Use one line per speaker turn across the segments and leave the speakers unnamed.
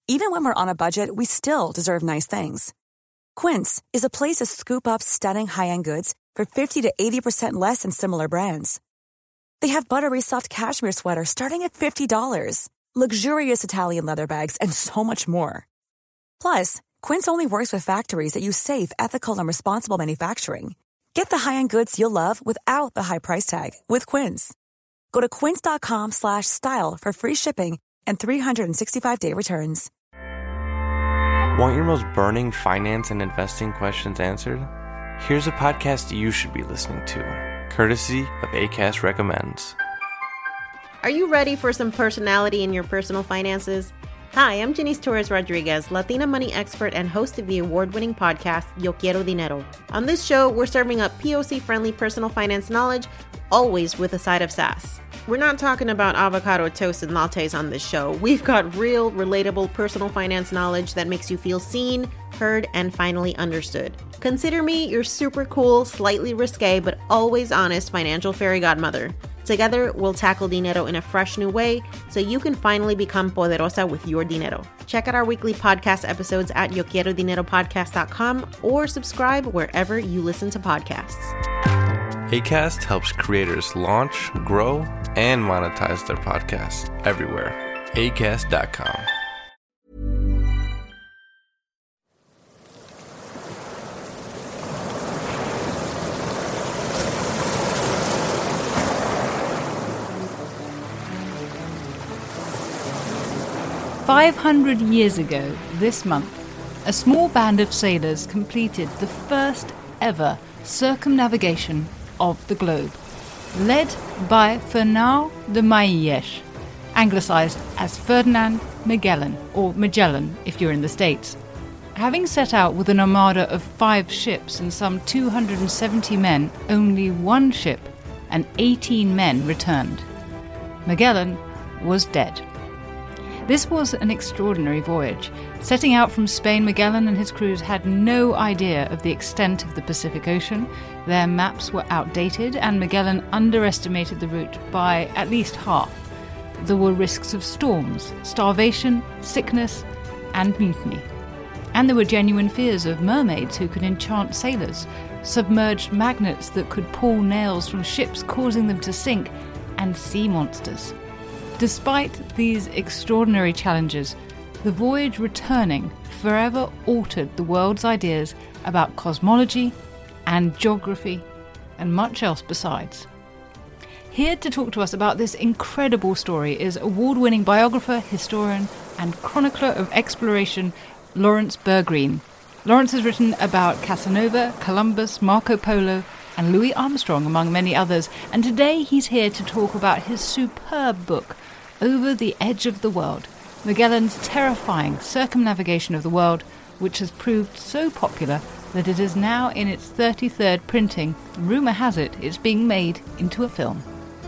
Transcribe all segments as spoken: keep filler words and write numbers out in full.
Even when we're on a budget, we still deserve nice things. Quince is a place to scoop up stunning high-end goods for fifty to eighty percent less than similar brands. They have buttery soft cashmere sweaters starting at fifty dollars, luxurious Italian leather bags, and so much more. Plus, Quince only works with factories that use safe, ethical, and responsible manufacturing. Get the high-end goods you'll love without the high price tag with Quince. Go to quince.com slash style for free shipping and three sixty-five day returns.
Want your most burning finance and investing questions answered? Here's a podcast you should be listening to, courtesy of Acast Recommends.
Are you ready for some personality in your personal finances? Hi, I'm Janice Torres Rodriguez, Latina money expert and host of the award-winning podcast, Yo Quiero Dinero. On this show, we're serving up P O C-friendly personal finance knowledge, always with a side of sass. We're not talking about avocado toast and lattes on this show. We've got real, relatable personal finance knowledge that makes you feel seen, heard, and finally understood. Consider me your super cool, slightly risque, but always honest financial fairy godmother. Together, we'll tackle dinero in a fresh new way so you can finally become poderosa with your dinero. Check out our weekly podcast episodes at yo quiero dinero podcast dot com or subscribe wherever you listen to podcasts.
Acast helps creators launch, grow, and monetize their podcasts everywhere. acast dot com.
Five hundred years ago, this month, a small band of sailors completed the first ever circumnavigation of the globe, led by Fernão de Magalhães, anglicised as Ferdinand Magellan, or Magellan if you're in the States. Having set out with an armada of five ships and some two hundred seventy men, only one ship and eighteen men returned. Magellan was dead. This was an extraordinary voyage. Setting out from Spain, Magellan and his crews had no idea of the extent of the Pacific Ocean. Their maps were outdated, and Magellan underestimated the route by at least half. There were risks of storms, starvation, sickness, and mutiny. And there were genuine fears of mermaids who could enchant sailors, submerged magnets that could pull nails from ships, causing them to sink, and sea monsters. Despite these extraordinary challenges, the voyage returning forever altered the world's ideas about cosmology and geography and much else besides. Here to talk to us about this incredible story is award-winning biographer, historian, and chronicler of exploration, Lawrence Bergreen. Lawrence has written about Casanova, Columbus, Marco Polo, and Louis Armstrong, among many others, and today he's here to talk about his superb book, Over the Edge of the World, Magellan's terrifying circumnavigation of the world, which has proved so popular that it is now in its thirty-third printing. Rumour has it it's being made into a film.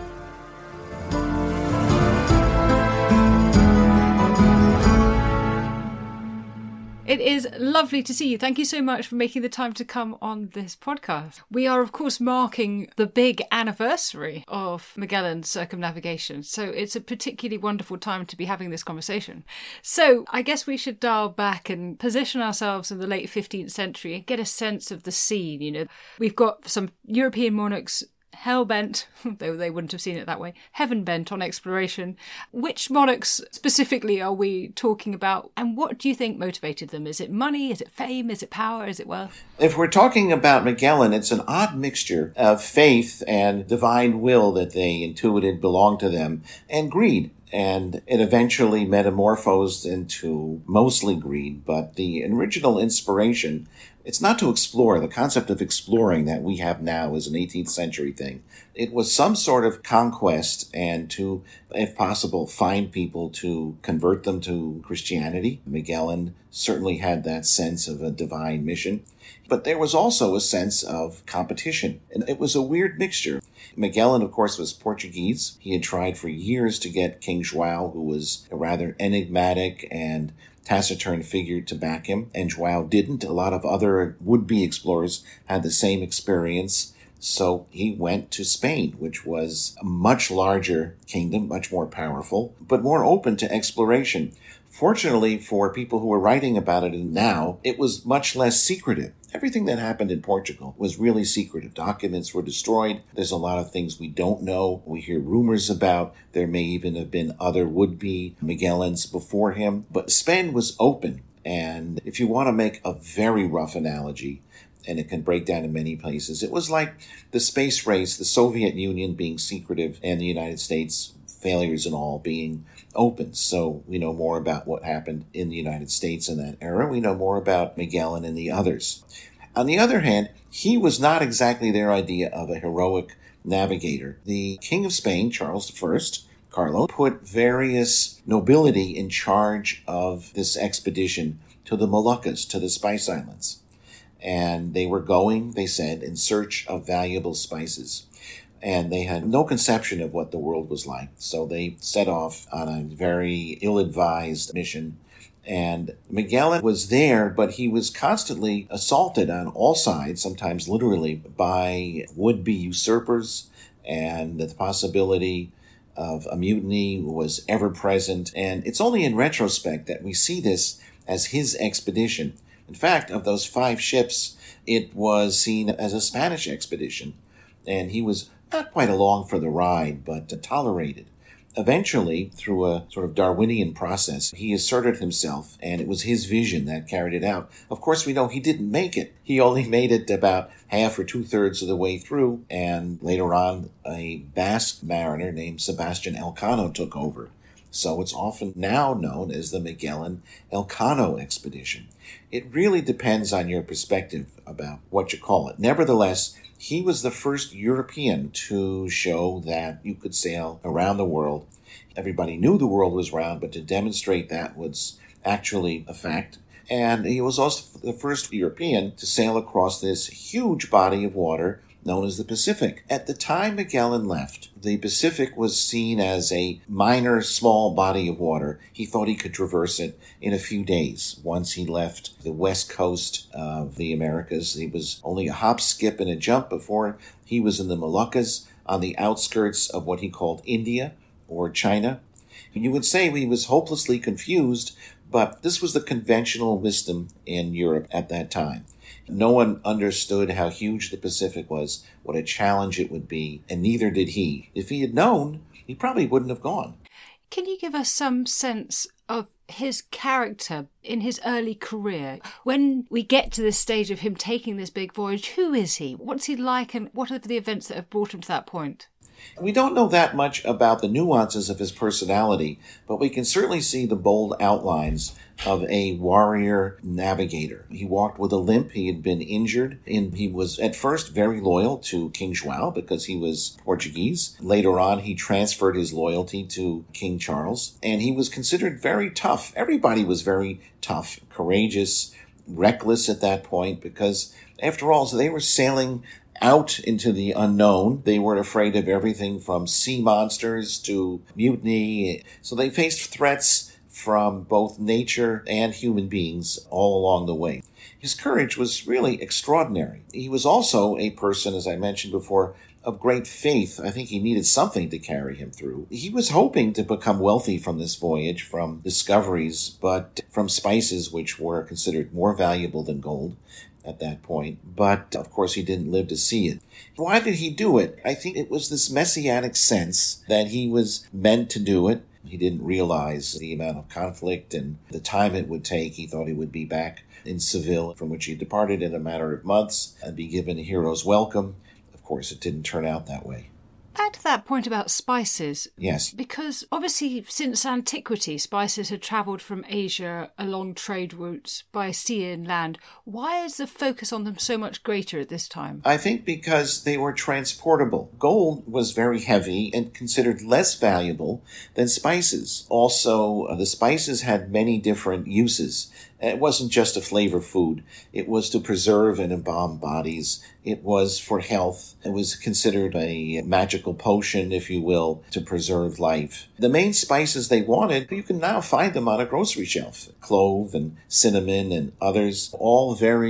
It is lovely to see you. Thank you so much for making the time to come on this podcast. We are, of course, marking the big anniversary of Magellan's circumnavigation, so it's a particularly wonderful time to be having this conversation. So I guess we should dial back and position ourselves in the late fifteenth century and get a sense of the scene. You know, we've got some European monarchs hell-bent, though they wouldn't have seen it that way, heaven-bent on exploration. Which monarchs specifically are we talking about, and what do you think motivated them? Is it money? Is it fame? Is it power? Is it wealth?
If we're talking about Magellan, it's an odd mixture of faith and divine will that they intuited belonged to them, and greed. And it eventually metamorphosed into mostly greed, but the original inspiration, it's not to explore. The concept of exploring that we have now is an eighteenth century thing. It was some sort of conquest and to, if possible, find people to convert them to Christianity. Magellan certainly had that sense of a divine mission. But there was also a sense of competition, and it was a weird mixture. Magellan, of course, was Portuguese. He had tried for years to get King João, who was a rather enigmatic and taciturn figure, to back him, and João didn't. A lot of other would-be explorers had the same experience. So he went to Spain, which was a much larger kingdom, much more powerful, but more open to exploration. Fortunately for people who were writing about it now, it was much less secretive. Everything that happened in Portugal was really secretive. Documents were destroyed. There's a lot of things we don't know. We hear rumors about. There may even have been other would-be Magellans before him. But Spain was open. And if you want to make a very rough analogy, and it can break down in many places, it was like the space race, the Soviet Union being secretive, and the United States, failures and all, being open. So we know more about what happened in the United States in that era. We know more about Magellan and the others. On the other hand, he was not exactly their idea of a heroic navigator. The King of Spain, Charles the First, Carlos, put various nobility in charge of this expedition to the Moluccas, to the Spice Islands. And they were going, they said, in search of valuable spices. And they had no conception of what the world was like. So they set off on a very ill-advised mission. And Magellan was there, but he was constantly assaulted on all sides, sometimes literally, by would-be usurpers. And the possibility of a mutiny was ever present. And it's only in retrospect that we see this as his expedition. In fact, of those five ships, it was seen as a Spanish expedition. And he was not quite along for the ride, but tolerated. Eventually, through a sort of Darwinian process, he asserted himself, and it was his vision that carried it out. Of course, we know he didn't make it. He only made it about half or two-thirds of the way through, and later on, a Basque mariner named Sebastian Elcano took over. So it's often now known as the Magellan-Elcano expedition. It really depends on your perspective about what you call it. Nevertheless, he was the first European to show that you could sail around the world. Everybody knew the world was round, but to demonstrate that was actually a fact. And he was also the first European to sail across this huge body of water known as the Pacific. At the time Magellan left, the Pacific was seen as a minor, small body of water. He thought he could traverse it in a few days. Once he left the west coast of the Americas, he was only a hop, skip, and a jump before he was in the Moluccas, on the outskirts of what he called India or China. And you would say he was hopelessly confused, but this was the conventional wisdom in Europe at that time. No one understood how huge the Pacific was, what a challenge it would be, and neither did he. If he had known, he probably wouldn't have gone.
Can you give us some sense of his character in his early career? When we get to this stage of him taking this big voyage, who is he? What's he like, and what are the events that have brought him to that point?
We don't know that much about the nuances of his personality, but we can certainly see the bold outlines of a warrior navigator. He walked with a limp. He had been injured, and he was at first very loyal to King João because he was Portuguese. Later on, he transferred his loyalty to King Charles, and he was considered very tough. Everybody was very tough, courageous, reckless at that point, because after all, so they were sailing out into the unknown. They were afraid of everything from sea monsters to mutiny. So they faced threats from both nature and human beings all along the way. His courage was really extraordinary. He was also a person, as I mentioned before, of great faith. I think he needed something to carry him through. He was hoping to become wealthy from this voyage, from discoveries, but from spices which were considered more valuable than gold at that point. But, of course, he didn't live to see it. Why did he do it? I think it was this messianic sense that he was meant to do it. He didn't realize the amount of conflict and the time it would take. He thought he would be back in Seville, from which he departed in a matter of months, and be given a hero's welcome. Of course, it didn't turn out that way.
Back to that point about spices.
Yes.
Because obviously since antiquity, spices had travelled from Asia along trade routes by sea and land. Why is the focus on them so much greater at this time?
I think because they were transportable. Gold was very heavy and considered less valuable than spices. Also, uh, the spices had many different uses. It wasn't just a flavor food. It was to preserve and embalm bodies. It was for health. It was considered a magical potion, if you will, to preserve life. The main spices they wanted, you can now find them on a grocery shelf. Clove and cinnamon and others, all very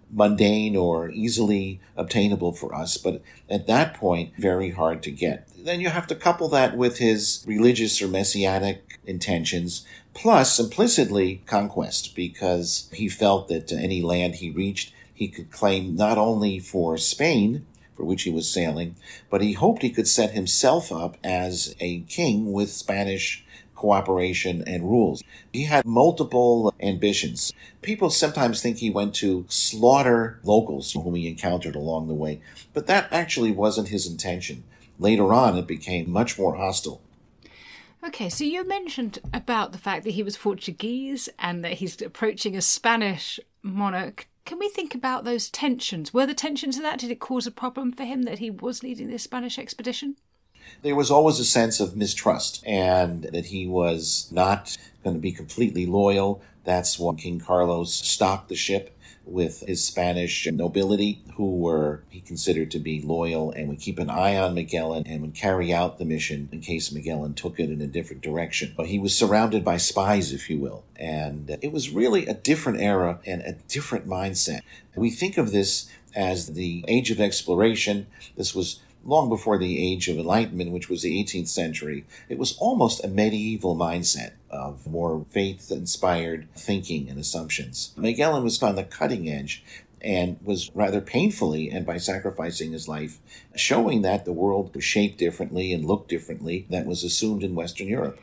mundane or easily obtainable for us, but at that point, very hard to get. Then you have to couple that with his religious or messianic intentions, plus implicitly conquest, because he felt that any land he reached, he could claim not only for Spain, for which he was sailing, but he hoped he could set himself up as a king with Spanish cooperation and rules. He had multiple ambitions. People sometimes think he went to slaughter locals whom he encountered along the way, but that actually wasn't his intention. Later on, it became much more hostile.
Okay, so you mentioned about the fact that he was Portuguese and that he's approaching a Spanish monarch. Can we think about those tensions? Were the tensions in that? Did it cause a problem for him that he was leading this Spanish expedition?
There was always a sense of mistrust and that he was not going to be completely loyal. That's when King Carlos stocked the ship with his Spanish nobility, who were, he considered to be loyal and would keep an eye on Magellan and would carry out the mission in case Magellan took it in a different direction. But he was surrounded by spies, if you will. And it was really a different era and a different mindset. We think of this as the age of exploration. This was long before the age of enlightenment, which was the eighteenth century. It was almost a medieval mindset of more faith-inspired thinking and assumptions. Magellan was on the cutting edge and was rather painfully, and by sacrificing his life, showing that the world was shaped differently and looked differently that was assumed in Western Europe.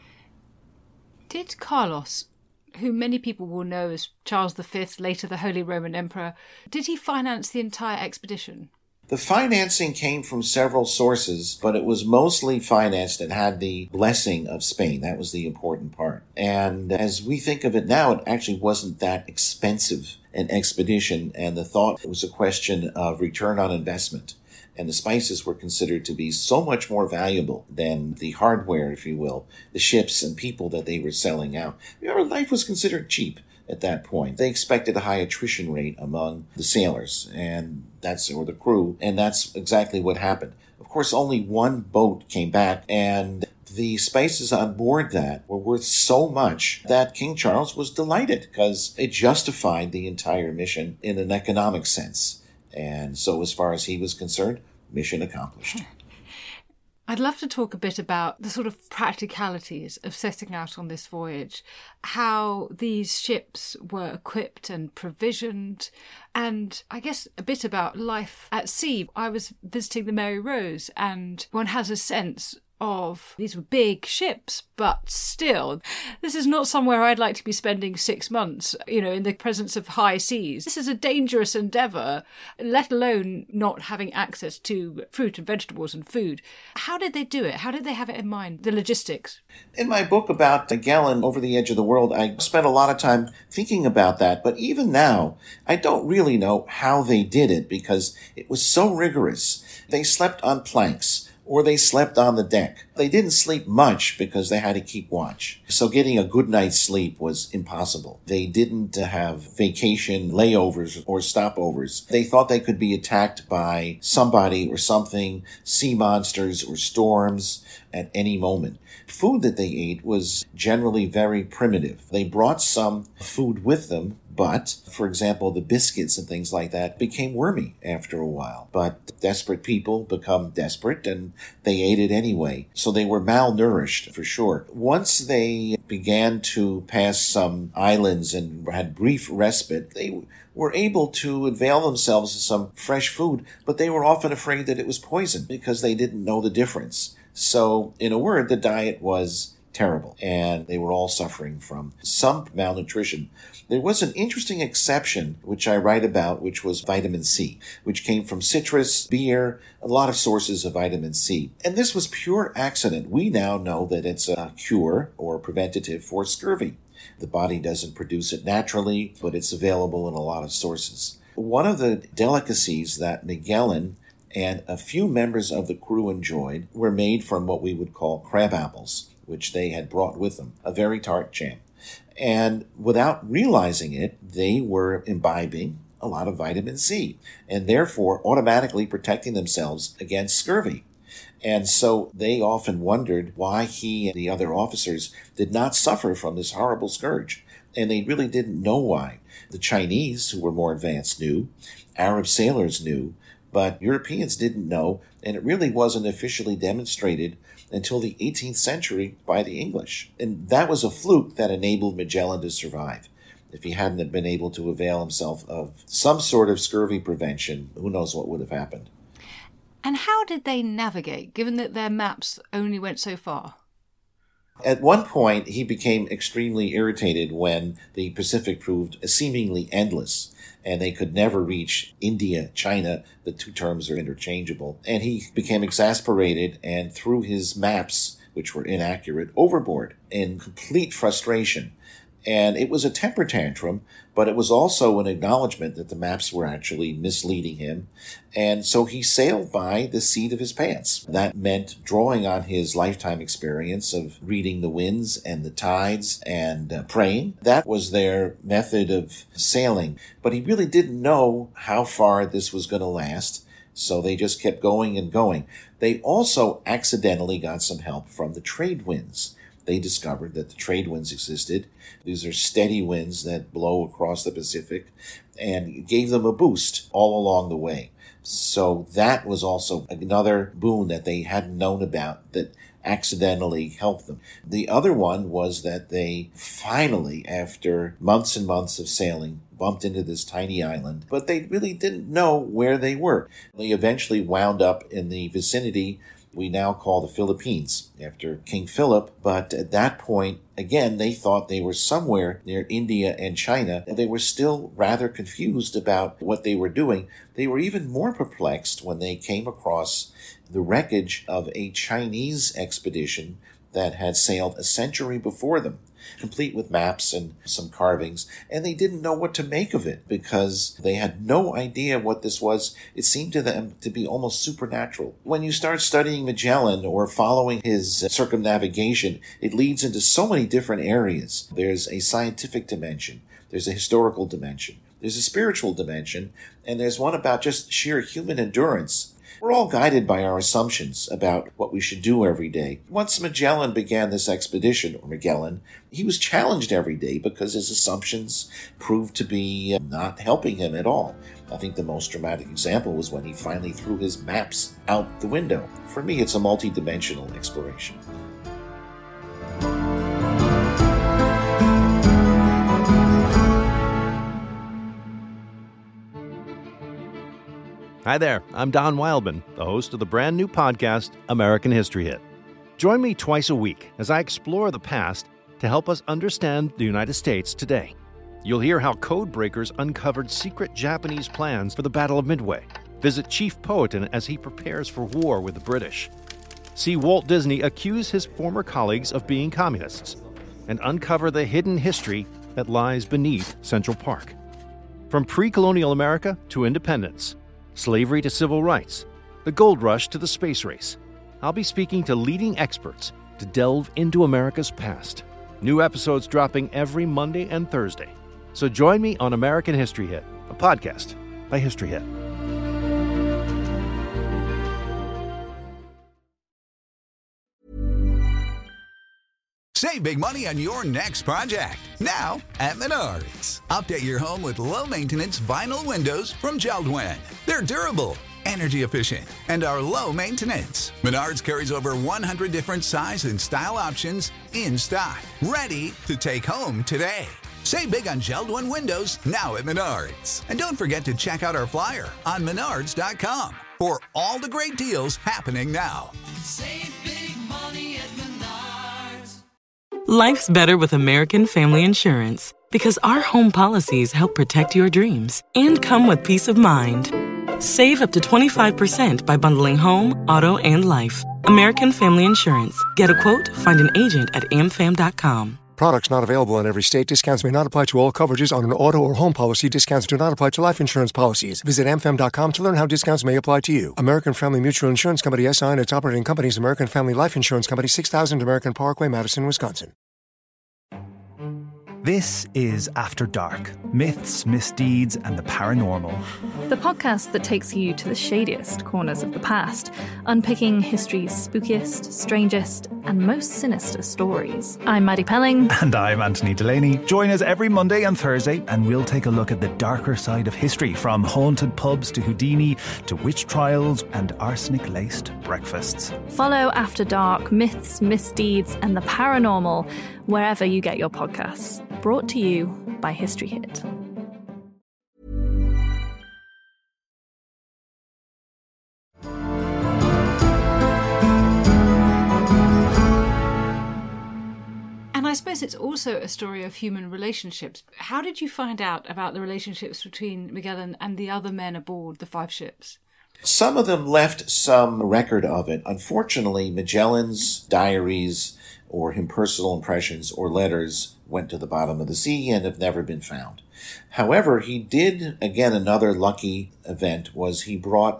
Did Carlos, who many people will know as Charles the Fifth, later the Holy Roman Emperor, did he finance the entire expedition?
The financing came from several sources, but it was mostly financed and had the blessing of Spain. That was the important part. And as we think of it now, it actually wasn't that expensive an expedition, and the thought was a question of return on investment. And the spices were considered to be so much more valuable than the hardware, if you will, the ships and people that they were selling out. Remember, life was considered cheap at that point. They expected a high attrition rate among the sailors and that's or the crew, and that's exactly what happened. Of course, only one boat came back, and the spices on board that were worth so much that King Charles was delighted because it justified the entire mission in an economic sense. And so as far as he was concerned, mission accomplished.
I'd love to talk a bit about the sort of practicalities of setting out on this voyage, how these ships were equipped and provisioned, and I guess a bit about life at sea. I was visiting the Mary Rose, and one has a sense of these were big ships, but still, this is not somewhere I'd like to be spending six months, you know, in the presence of high seas. This is a dangerous endeavour, let alone not having access to fruit and vegetables and food. How did they do it? How did they have it in mind, the logistics?
In my book about Magellan, Over the Edge of the World, I spent a lot of time thinking about that, but even now, I don't really know how they did it because it was so rigorous. They slept on planks, or they slept on the deck. They didn't sleep much because they had to keep watch. So getting a good night's sleep was impossible. They didn't have vacation layovers or stopovers. They thought they could be attacked by somebody or something, sea monsters or storms at any moment. Food that they ate was generally very primitive. They brought some food with them, but, for example, the biscuits and things like that became wormy after a while. But desperate people become desperate, and they ate it anyway. So they were malnourished, for sure. Once they began to pass some islands and had brief respite, they were able to avail themselves of some fresh food, but they were often afraid that it was poison because they didn't know the difference. So, in a word, the diet was terrible, and they were all suffering from some malnutrition. There was an interesting exception, which I write about, which was vitamin C, which came from citrus, beer, a lot of sources of vitamin C. And this was pure accident. We now know that it's a cure or preventative for scurvy. The body doesn't produce it naturally, but it's available in a lot of sources. One of the delicacies that Magellan and a few members of the crew enjoyed were made from what we would call crab apples, which they had brought with them, a very tart jam. And without realizing it, they were imbibing a lot of vitamin C, and therefore automatically protecting themselves against scurvy. And so they often wondered why he and the other officers did not suffer from this horrible scourge. and they really didn't know why. The Chinese, who were more advanced, knew. Arab sailors knew, but Europeans didn't know, and it really wasn't officially demonstrated until the eighteenth century by the English. And that was a fluke that enabled Magellan to survive. If he hadn't been able to avail himself of some sort of scurvy prevention, who knows what would have happened.
And how did they navigate, given that their maps only went so far?
At one point, he became extremely irritated when the Pacific proved seemingly endless, and they could never reach India, China. The two terms are interchangeable. And he became exasperated and threw his maps, which were inaccurate, overboard in complete frustration. And it was a temper tantrum, but it was also an acknowledgement that the maps were actually misleading him. And so he sailed by the seat of his pants. That meant drawing on his lifetime experience of reading the winds and the tides and uh, praying. That was their method of sailing. But he really didn't know how far this was going to last, so they just kept going and going. They also accidentally got some help from the trade winds. They discovered that the trade winds existed. These are steady winds that blow across the Pacific, and gave them a boost all along the way. So that was also another boon that they hadn't known about that accidentally helped them. The other one was that they finally, after months and months of sailing, bumped into this tiny island, but they really didn't know where they were. They eventually wound up in the vicinity we now call the Philippines, after King Philip. But at that point, again, they thought they were somewhere near India and China, and they were still rather confused about what they were doing. They were even more perplexed when they came across the wreckage of a Chinese expedition that had sailed a century before them, complete with maps and some carvings, and they didn't know what to make of it because they had no idea what this was. It seemed to them to be almost supernatural. When you start studying Magellan or following his circumnavigation, it leads into so many different areas. There's a scientific dimension, there's a historical dimension, there's a spiritual dimension, and there's one about just sheer human endurance. We're all guided by our assumptions about what we should do every day. Once Magellan began this expedition, or Magellan, he was challenged every day because his assumptions proved to be not helping him at all. I think the most dramatic example was when he finally threw his maps out the window. For me, it's a multi-dimensional exploration.
Hi there, I'm Don Wildman, the host of the brand new podcast, American History Hit. Join me twice a week as I explore the past to help us understand the United States today. You'll hear how code breakers uncovered secret Japanese plans for the Battle of Midway, visit Chief Powhatan as he prepares for war with the British, see Walt Disney accuse his former colleagues of being communists, and uncover the hidden history that lies beneath Central Park. From pre-colonial America to independence, slavery to civil rights, the gold rush to the space race. I'll be speaking to leading experts to delve into America's past. New episodes dropping every Monday and Thursday. So join me on American History Hit, a podcast by History Hit.
Save big money on your next project, now at Menards. Update your home with low-maintenance vinyl windows from Jeld-Wen. They're durable, energy efficient, and are low maintenance. Menards carries over one hundred different size and style options in stock, ready to take home today. Save big on Jeld-Wen windows now at Menards. And don't forget to check out our flyer on menards dot com for all the great deals happening now.
Save big money at Menards.
Life's better with American Family Insurance because our home policies help protect your dreams and come with peace of mind. Save up to twenty-five percent by bundling home, auto, and life. American Family Insurance. Get a quote, find an agent at a m fam dot com.
Products not available in every state. Discounts may not apply to all coverages on an auto or home policy. Discounts do not apply to life insurance policies. Visit a m fam dot com to learn how discounts may apply to you. American Family Mutual Insurance Company, S I and its operating companies, American Family Life Insurance Company, six thousand American Parkway, Madison, Wisconsin.
This is After Dark, myths, misdeeds, and the paranormal.
The podcast that takes you to the shadiest corners of the past, unpicking history's spookiest, strangest, and most sinister stories. I'm Maddie Pelling.
And I'm Anthony Delaney. Join us every Monday and Thursday, and we'll take a look at the darker side of history, from haunted pubs to Houdini, to witch trials and arsenic-laced breakfasts.
Follow After Dark, myths, misdeeds, and the paranormal wherever you get your podcasts. Brought to you by History Hit.
And I suppose it's also a story of human relationships. How did you find out about the relationships between Magellan and the other men aboard the five ships?
Some of them left some record of it. Unfortunately, Magellan's diaries or his personal impressions or letters went to the bottom of the sea and have never been found. However, he did, again, another lucky event was he brought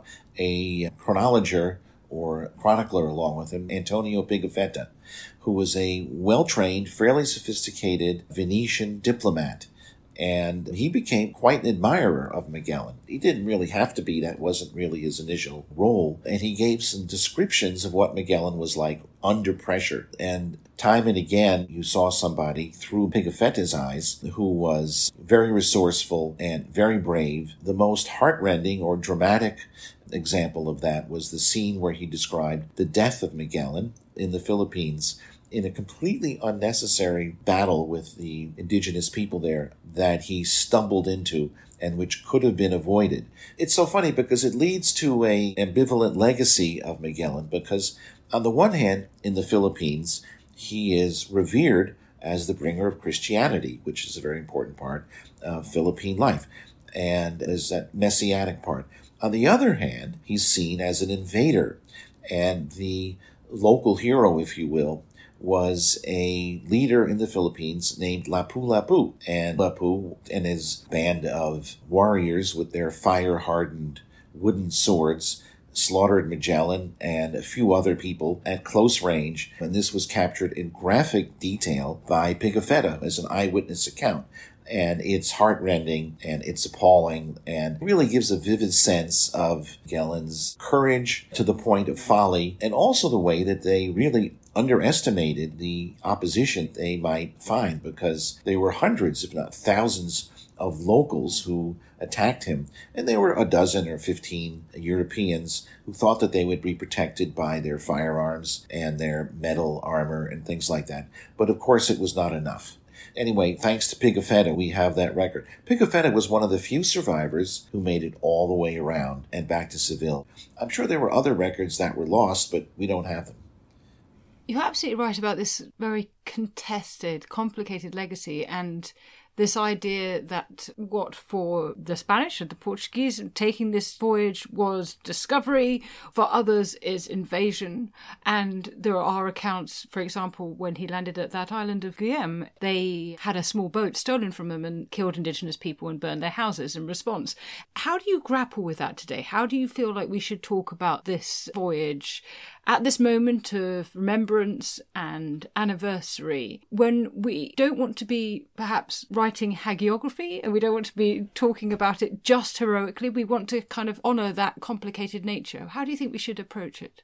a chronologer or chronicler along with him, Antonio Pigafetta, who was a well-trained, fairly sophisticated Venetian diplomat. And he became quite an admirer of Magellan. He didn't really have to be. That wasn't really his initial role. And he gave some descriptions of what Magellan was like under pressure. And time and again, you saw somebody through Pigafetta's eyes who was very resourceful and very brave. The most heartrending or dramatic example of that was the scene where he described the death of Magellan in the Philippines in a completely unnecessary battle with the indigenous people there that he stumbled into and which could have been avoided. It's so funny because it leads to an ambivalent legacy of Magellan because on the one hand, in the Philippines, he is revered as the bringer of Christianity, which is a very important part of Philippine life, and is that messianic part. On the other hand, he's seen as an invader, and the local hero, if you will, was a leader in the Philippines named Lapu-Lapu. And Lapu and his band of warriors with their fire-hardened wooden swords slaughtered Magellan and a few other people at close range. And this was captured in graphic detail by Pigafetta as an eyewitness account. And it's heartrending and it's appalling and really gives a vivid sense of Magellan's courage to the point of folly, and also the way that they really underestimated the opposition they might find, because there were hundreds, if not thousands, of locals who attacked him, and there were a dozen or fifteen Europeans who thought that they would be protected by their firearms and their metal armor and things like that. But of course it was not enough. Anyway, thanks to Pigafetta, we have that record. Pigafetta was one of the few survivors who made it all the way around and back to Seville. I'm sure there were other records that were lost, but we don't have them.
You're absolutely right about this very contested, complicated legacy, and this idea that what for the Spanish and the Portuguese taking this voyage was discovery, for others is invasion. And there are accounts, for example, when he landed at that island of Guillaume, they had a small boat stolen from them and killed indigenous people and burned their houses in response. How do you grapple with that today? How do you feel like we should talk about this voyage at this moment of remembrance and anniversary, when we don't want to be perhaps writing hagiography and we don't want to be talking about it just heroically? We want to kind of honour that complicated nature. How do you think we should approach it?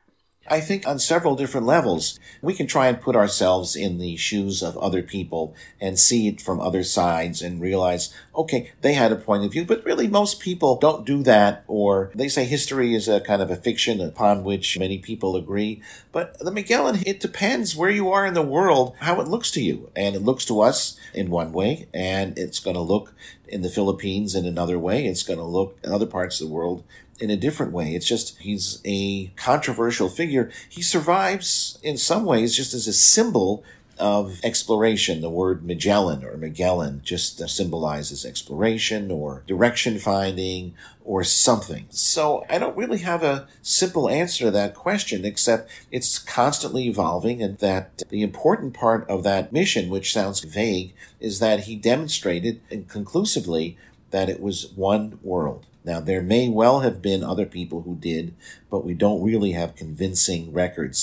I think on several different levels, we can try and put ourselves in the shoes of other people and see it from other sides and realize, okay, they had a point of view, but really most people don't do that, or they say history is a kind of a fiction upon which many people agree. But the Magellan, it depends where you are in the world, how it looks to you. And it looks to us in one way, and it's going to look in the Philippines in another way. It's going to look in other parts of the world in a different way. It's just, he's a controversial figure. He survives in some ways just as a symbol of exploration. The word Magellan or Magellan just symbolizes exploration or direction finding or something. So I don't really have a simple answer to that question, except it's constantly evolving, and that the important part of that mission, which sounds vague, is that he demonstrated conclusively that it was one world. Now, there may well have been other people who did, but we don't really have convincing records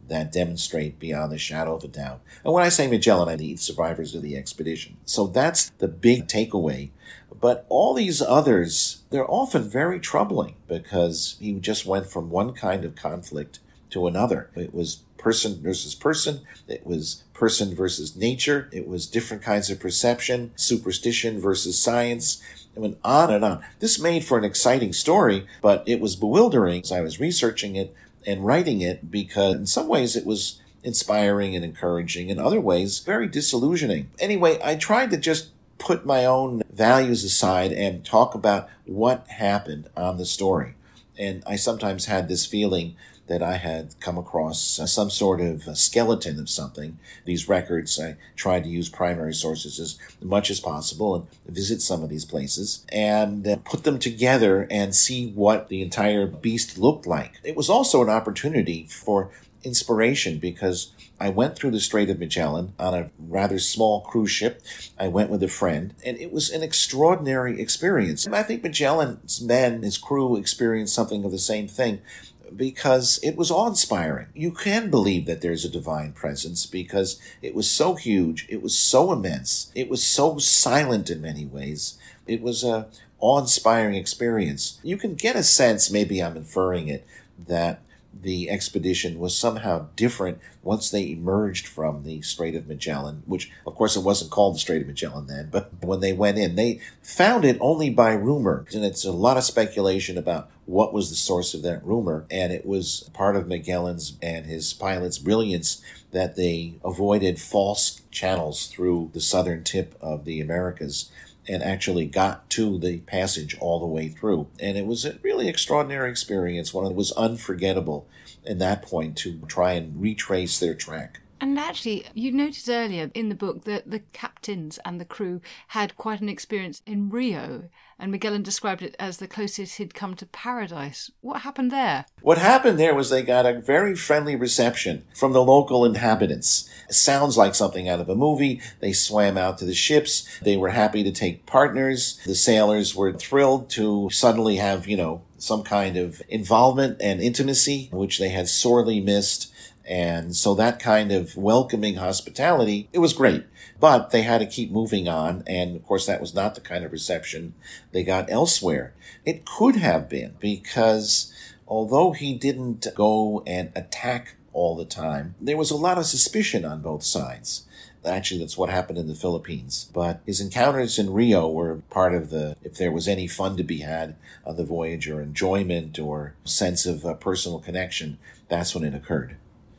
that demonstrate beyond the shadow of a doubt. And when I say Magellan, I mean the survivors of the expedition. So that's the big takeaway. But all these others, they're often very troubling because he just went from one kind of conflict to another. It was person versus person. It was person versus nature. It was different kinds of perception, superstition versus science. I went on and on. This made for an exciting story, but it was bewildering as I was researching it and writing it because in some ways it was inspiring and encouraging, in other ways very disillusioning. Anyway, I tried to just put my own values aside and talk about what happened on the story. And I sometimes had this feeling that I had come across uh, some sort of uh, skeleton of something. These records, I tried to use primary sources as much as possible and visit some of these places and uh, put them together and see what the entire beast looked like. It was also an opportunity for inspiration because I went through the Strait of Magellan on a rather small cruise ship. I went with a friend, and it was an extraordinary experience. And I think Magellan's men, his crew, experienced something of the same thing, because it was awe-inspiring. You can believe that there's a divine presence because it was so huge, it was so immense, it was so silent in many ways. It was a awe-inspiring experience. You can get a sense, maybe I'm inferring it, that the expedition was somehow different once they emerged from the Strait of Magellan, which, of course, it wasn't called the Strait of Magellan then, but when they went in, they found it only by rumor. And it's a lot of speculation about what was the source of that rumor. And it was part of Magellan's and his pilots' brilliance that they avoided false channels through the southern tip of the Americas and actually got to the passage all the way through. And it was a really extraordinary experience. One that was unforgettable at that point to try and retrace their track.
And actually, you noted earlier in the book that the captains and the crew had quite an experience in Rio, and Magellan described it as the closest he'd come to paradise. What happened there?
What happened there was they got a very friendly reception from the local inhabitants. It sounds like something out of a movie. They swam out to the ships. They were happy to take partners. The sailors were thrilled to suddenly have, you know, some kind of involvement and intimacy, which they had sorely missed. And so that kind of welcoming hospitality, it was great. But they had to keep moving on. And of course, that was not the kind of reception they got elsewhere. It could have been because although he didn't go and attack all the time, there was a lot of suspicion on both sides. Actually, that's what happened in the Philippines. But his encounters in Rio were part of the, if there was any fun to be had on the voyage or enjoyment or sense of uh, personal connection, that's when it occurred.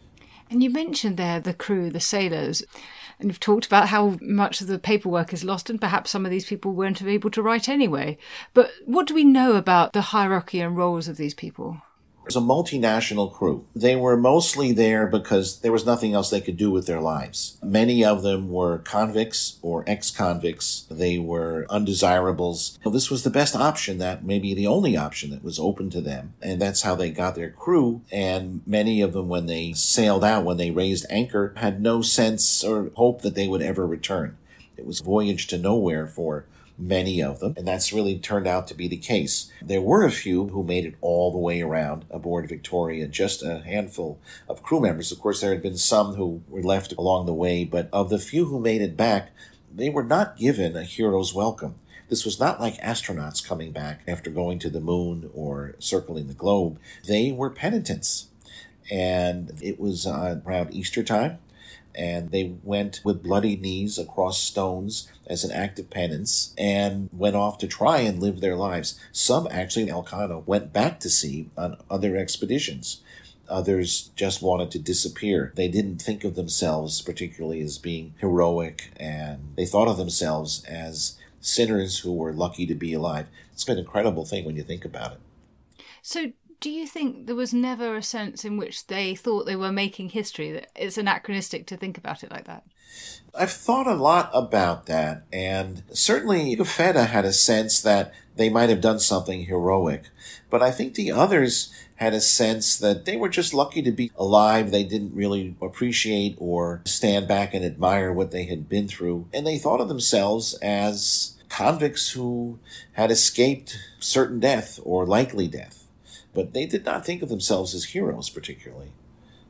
And you mentioned there the crew, the sailors, and you've talked about how much of the paperwork is lost and perhaps some of these people weren't able to write anyway. But what do we know about the hierarchy and roles of these people?
It was a multinational crew. They were mostly there because there was nothing else they could do with their lives. Many of them were convicts or ex-convicts. They were undesirables. So this was the best option, that maybe the only option that was open to them. And that's how they got their crew. And many of them, when they sailed out, when they raised anchor, had no sense or hope that they would ever return. It was a voyage to nowhere for many of them, and that's really turned out to be the case. There were a few who made it all the way around aboard Victoria, just a handful of crew members. Of course, there had been some who were left along the way, but of the few who made it back, they were not given a hero's welcome. This was not like astronauts coming back after going to the moon or circling the globe. They were penitents, and it was uh, around Easter time. And they went with bloody knees across stones as an act of penance and went off to try and live their lives. Some actually, Elcano, went back to sea on other expeditions. Others just wanted to disappear. They didn't think of themselves particularly as being heroic, and they thought of themselves as sinners who were lucky to be alive. It's an incredible thing when you think about it.
So do you think there was never a sense in which they thought they were making history? That it's anachronistic to think about it like that?
I've thought a lot about that, and certainly Feta had a sense that they might have done something heroic, but I think the others had a sense that they were just lucky to be alive. They didn't really appreciate or stand back and admire what they had been through, and they thought of themselves as convicts who had escaped certain death or likely death. But they did not think of themselves as heroes particularly.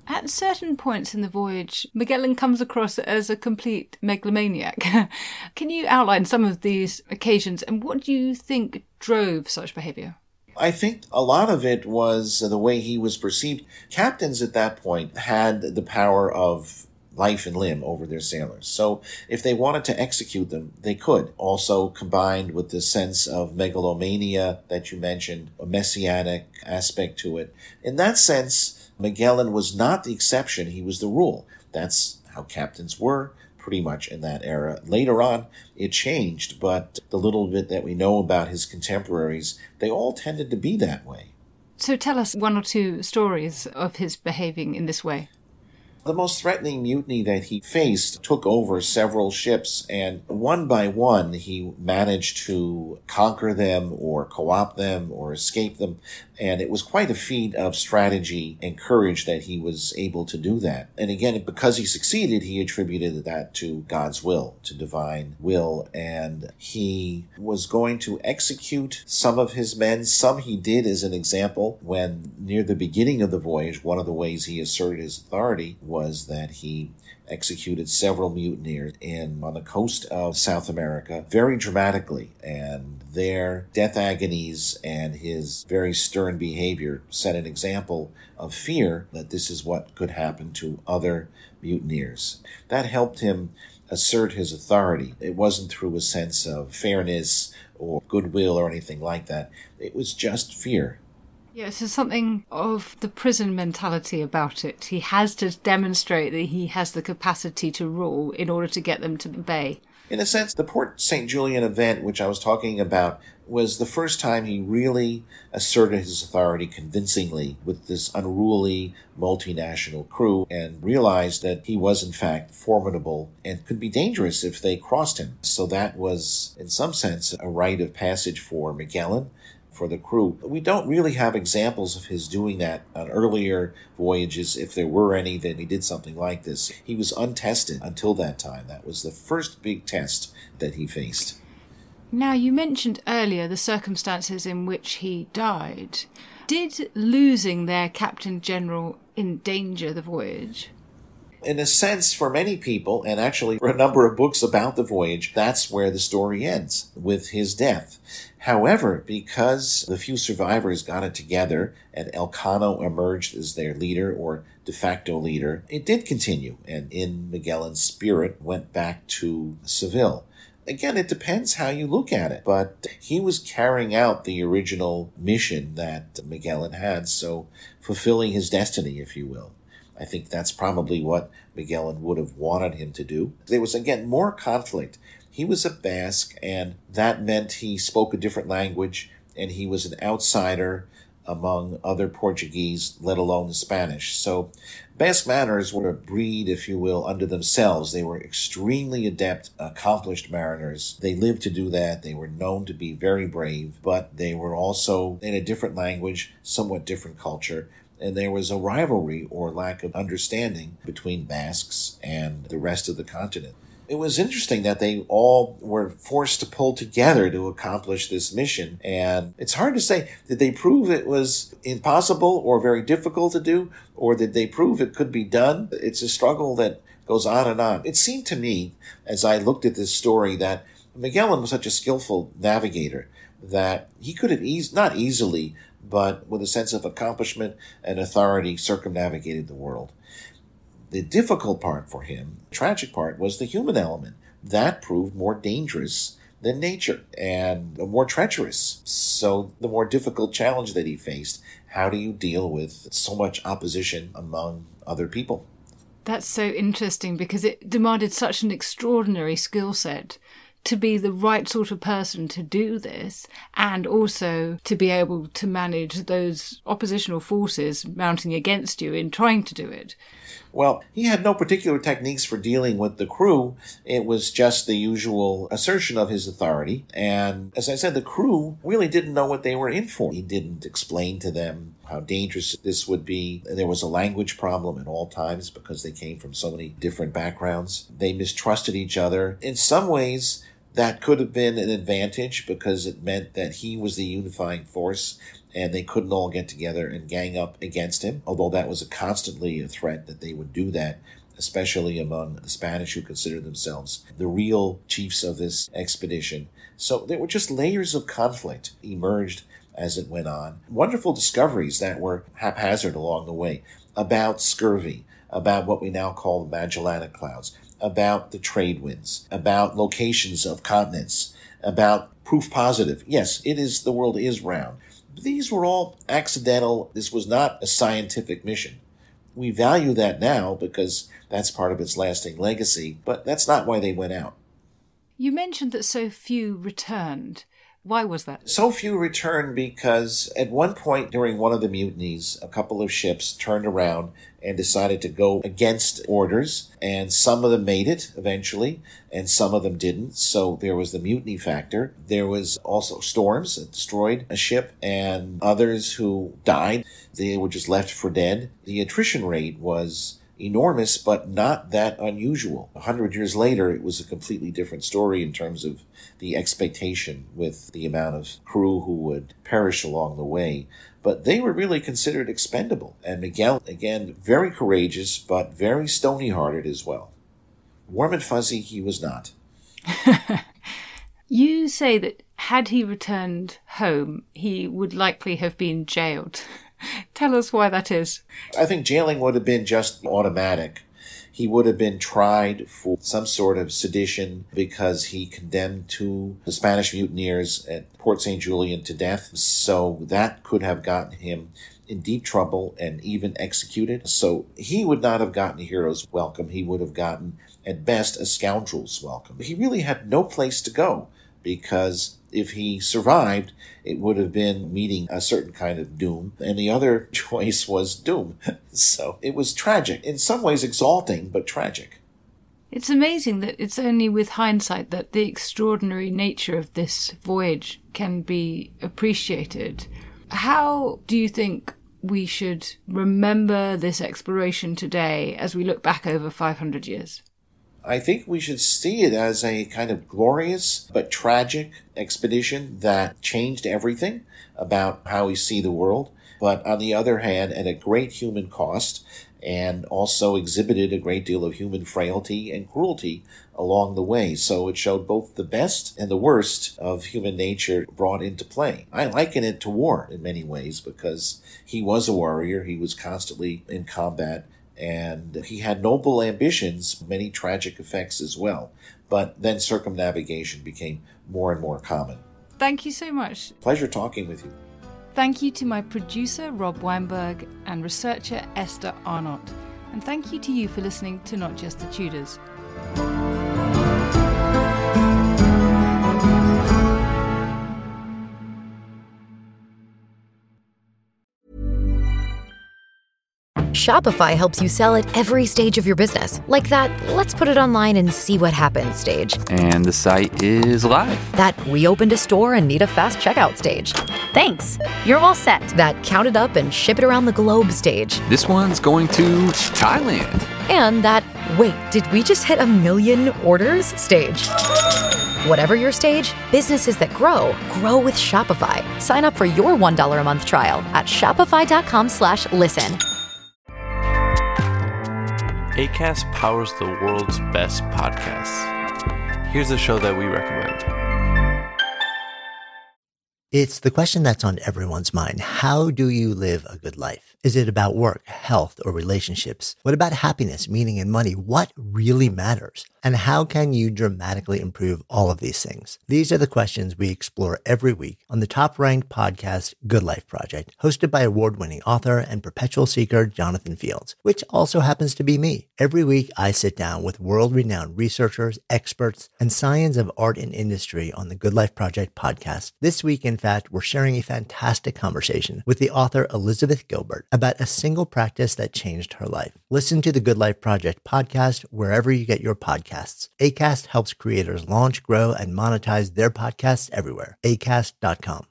At certain points in the voyage, Magellan comes across as a complete megalomaniac. Can you outline some of these occasions and what do you think drove such behaviour?
I think a lot of it was the way he was perceived. Captains at that point had the power of life and limb over their sailors. So if they wanted to execute them, they could. Also combined with the sense of megalomania that you mentioned, a messianic aspect to it. In that sense, Magellan was not the exception, he was the rule. That's how captains were pretty much in that era. Later on, it changed, but the little bit that we know about his contemporaries, they all tended to be that way.
So tell us one or two stories of his behaving in this way.
The most threatening mutiny that he faced took over several ships, and one by one he managed to conquer them or co-opt them or escape them. And it was quite a feat of strategy and courage that he was able to do that. And again, because he succeeded, he attributed that to God's will, to divine will. And he was going to execute some of his men. Some he did, as an example, when near the beginning of the voyage, one of the ways he asserted his authority was that he executed several mutineers in on the coast of South America very dramatically, and their death agonies and his very stern behavior set an example of fear that this is what could happen to other mutineers. That helped him assert his authority. It wasn't through a sense of fairness or goodwill or anything like that. It was just fear.
Yes, there's something of the prison mentality about it. He has to demonstrate that he has the capacity to rule in order to get them to obey.
In a sense, the Port Saint Julian event, which I was talking about, was the first time he really asserted his authority convincingly with this unruly multinational crew and realized that he was in fact formidable and could be dangerous if they crossed him. So that was, in some sense, a rite of passage for Magellan, for the crew. We don't really have examples of his doing that on earlier voyages. If there were any, then he did something like this. He was untested until that time. That was the first big test that he faced.
Now, you mentioned earlier the circumstances in which he died. Did losing their Captain General endanger the voyage?
In a sense, for many people, and actually for a number of books about the voyage, that's where the story ends, with his death. However, because the few survivors got it together and Elcano emerged as their leader or de facto leader, it did continue, and in Magellan's spirit went back to Seville. Again, it depends how you look at it, but he was carrying out the original mission that Magellan had, so fulfilling his destiny, if you will. I think that's probably what Magellan would have wanted him to do. There was, again, more conflict. He was a Basque, and that meant he spoke a different language, and he was an outsider among other Portuguese, let alone the Spanish. So Basque mariners were a breed, if you will, unto themselves. They were extremely adept, accomplished mariners. They lived to do that. They were known to be very brave, but they were also in a different language, somewhat different culture. And there was a rivalry or lack of understanding between Basques and the rest of the continent. It was interesting that they all were forced to pull together to accomplish this mission. And it's hard to say, did they prove it was impossible or very difficult to do? Or did they prove it could be done? It's a struggle that goes on and on. It seemed to me, as I looked at this story, that Magellan was such a skillful navigator that he could have eas- not easily, but with a sense of accomplishment and authority, circumnavigated the world. The difficult part for him, the tragic part, was the human element. That proved more dangerous than nature and more treacherous. So the more difficult challenge that he faced, how do you deal with so much opposition among other people?
That's so interesting because it demanded such an extraordinary skill set to be the right sort of person to do this, and also to be able to manage those oppositional forces mounting against you in trying to do it.
Well, he had no particular techniques for dealing with the crew. It was just the usual assertion of his authority. And as I said, the crew really didn't know what they were in for. He didn't explain to them how dangerous this would be. There was a language problem at all times because they came from so many different backgrounds. They mistrusted each other. In some ways, That could have been an advantage because it meant that he was the unifying force and they couldn't all get together and gang up against him, although that was a constantly a threat that they would do that, especially among the Spanish who considered themselves the real chiefs of this expedition. So there were just layers of conflict emerged as it went on. Wonderful discoveries that were haphazard along the way about scurvy, about what we now call the Magellanic Clouds, about the trade winds, about locations of continents, about proof positive. Yes, it is, the world is round. These were all accidental. This was not a scientific mission. We value that now because that's part of its lasting legacy, but that's not why they went out.
You mentioned that so few returned. Why was that?
So few returned because at one point during one of the mutinies, a couple of ships turned around and decided to go against orders, and some of them made it eventually, and some of them didn't. So there was the mutiny factor. There was also storms that destroyed a ship, and others who died. They were just left for dead. The attrition rate was enormous, but not that unusual. A hundred years later, it was a completely different story in terms of the expectation with the amount of crew who would perish along the way. But they were really considered expendable. And Magellan, again, very courageous, but very stony-hearted as well. Warm and fuzzy, he was not.
You say that had he returned home, he would likely have been jailed. Tell us why that is.
I think jailing would have been just automatic. He would have been tried for some sort of sedition because he condemned two the Spanish mutineers at Port Saint Julian to death. So that could have gotten him in deep trouble and even executed. So he would not have gotten a hero's welcome. He would have gotten, at best, a scoundrel's welcome. He really had no place to go because if he survived, it would have been meeting a certain kind of doom, and the other choice was doom. So it was tragic, in some ways exalting, but tragic.
It's amazing that it's only with hindsight that the extraordinary nature of this voyage can be appreciated. How do you think we should remember this exploration today as we look back over five hundred years?
I think we should see it as a kind of glorious but tragic expedition that changed everything about how we see the world, but on the other hand, at a great human cost, and also exhibited a great deal of human frailty and cruelty along the way. So it showed both the best and the worst of human nature brought into play. I liken it to war in many ways because he was a warrior. He was constantly in combat. And he had noble ambitions, many tragic effects as well. But then circumnavigation became more and more common.
Thank you so much.
Pleasure talking with you.
Thank you to my producer, Rob Weinberg, and researcher, Esther Arnott. And thank you to you for listening to Not Just the Tudors.
Shopify helps you sell at every stage of your business. Like that, let's put it online and see what happens stage.
And the site is live.
That we opened a store and need a fast checkout stage.
Thanks. You're all set.
That count it up and ship it around the globe stage.
This one's going to Thailand.
And that, wait, did we just hit a million orders stage? Whatever your stage, businesses that grow, grow with Shopify. Sign up for your one dollar a month trial at shopify.com slash listen.
Acast powers the world's best podcasts. Here's a show that we recommend.
It's the question that's on everyone's mind. How do you live a good life? Is it about work, health, or relationships? What about happiness, meaning, and money? What really matters? And how can you dramatically improve all of these things? These are the questions we explore every week on the top-ranked podcast, Good Life Project, hosted by award-winning author and perpetual seeker Jonathan Fields, which also happens to be me. Every week, I sit down with world-renowned researchers, experts, and science of art and industry on the Good Life Project podcast. This week, in fact, we're sharing a fantastic conversation with the author Elizabeth Gilbert about a single practice that changed her life. Listen to the Good Life Project podcast wherever you get your podcasts. Acast helps creators launch, grow, and monetize their podcasts everywhere. acast dot com.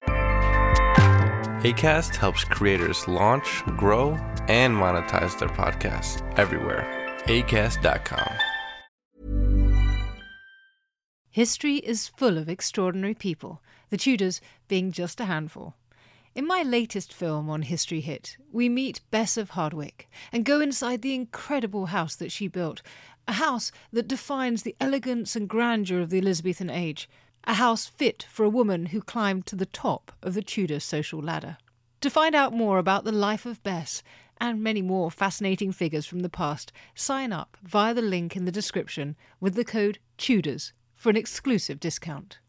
Acast helps creators launch, grow, and monetize their podcasts everywhere. acast dot com.
History is full of extraordinary people, the Tudors being just a handful. In my latest film on History Hit, we meet Bess of Hardwick and go inside the incredible house that she built, a house that defines the elegance and grandeur of the Elizabethan age, a house fit for a woman who climbed to the top of the Tudor social ladder. To find out more about the life of Bess and many more fascinating figures from the past, sign up via the link in the description with the code TUDORS for an exclusive discount.